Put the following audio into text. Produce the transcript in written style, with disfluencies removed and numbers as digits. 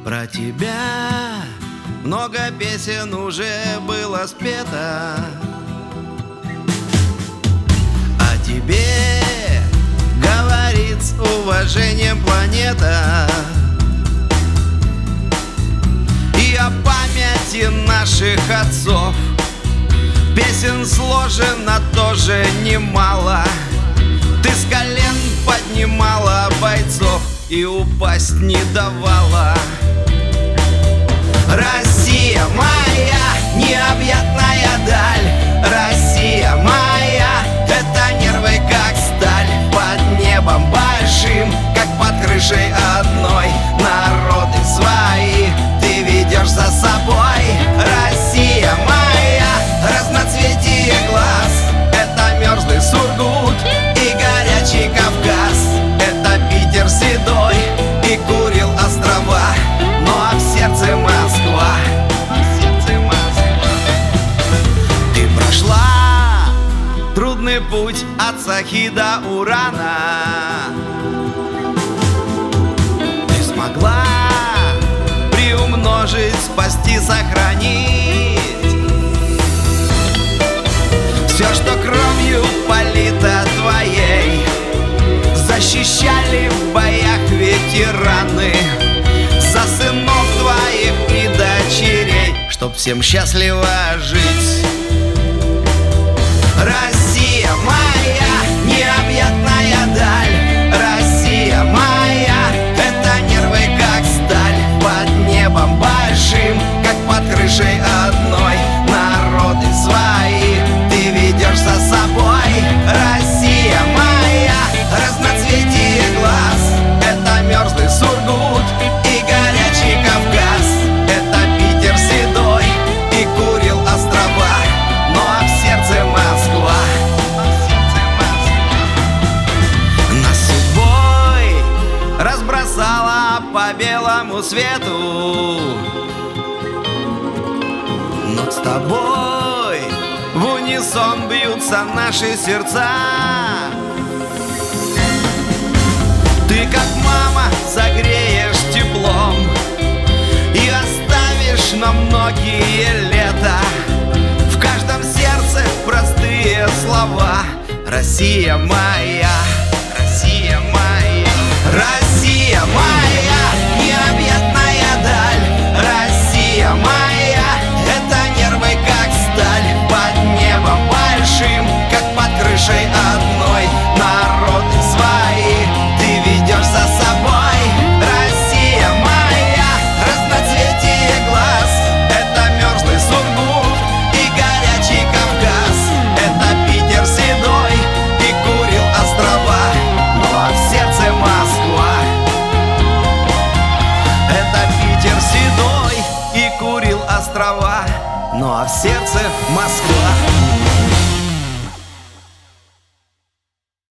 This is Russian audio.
Про тебя много песен уже было спето, о тебе говорит с уважением планета. И о памяти наших отцов песен сложено тоже немало. Ты с колен поднимала бойцов и упасть не давала. Россия моя, необъятная даль. Россия моя, это нервы как сталь. Под небом большим, как под крышей одной, народы свои ты ведешь за собой. Россия моя, разноцветие глаз. Это мерзлый Сургут и горячий Кавказ. Это Питер седой и Курил острова, ну а в сердце Москва. Ты прошла трудный путь от Сахи до Урана. Ты смогла приумножить, спасти, сохранить все, что кровью полито твоей. Защищали в боях ветераны за сынов твоих и дочерей, чтоб всем счастливо жить. Россия моя, необъятная даль. Россия моя, это нервы как сталь. Под небом большим, как под крышей одной, народы свои ты ведешь за собой. Россия моя, разноцветие глаз. Это мерзлый Сургут и горячий Кавказ. Это Питер седой и Курил острова, ну а в сердце Москва. Нас судьбой разбросала по белому свету, но с тобой в унисон бьются наши сердца. Ты как мама согреешь теплом и оставишь на многие лета в каждом сердце простые слова. Россия моя, Россия моя, Россия моя, необъятная даль. Россия моя, это нервы как сталь. Под небом большим, как под крышей одной, народы свои ты ведешь за собой. Россия моя, разноцветие глаз. Это мерзлый Сургут и горячий Кавказ. Это Питер седой и Курил острова, ну а в сердце Москва. Это Питер седой и Курил острова, ну а в сердце Москва.